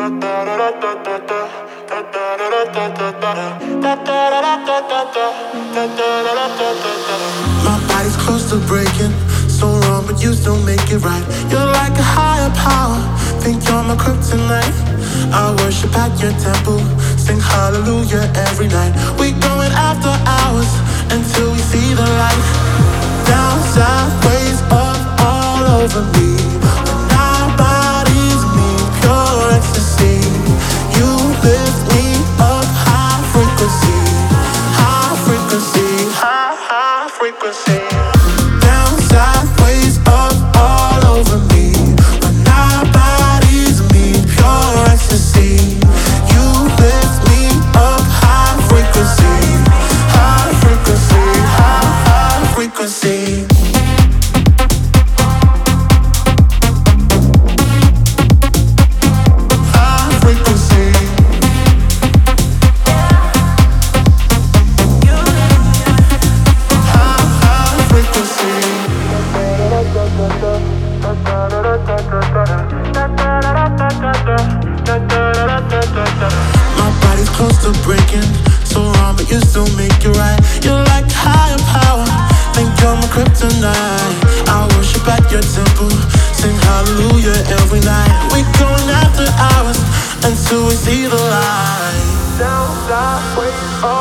My body's close to breaking, so wrong, but you still make it right. You're like a higher power, think you're my kryptonite. I worship at your temple, sing hallelujah every night. We going after hours until we see the light. Down, sideways, up, all over me. When our bodies meet, pure ecstasy. You lift me up, high frequency, high frequency, high frequency. Down, sideways, up, all over me. When our bodies meet, pure ecstasy. You lift me up, high frequency, high frequency, high frequency. My body's close to breaking, so wrong, but you still make it right. You're like higher power, think you're my kryptonite. I worship at your temple, sing hallelujah every night. We going after hours until we see the light. Down, sideways,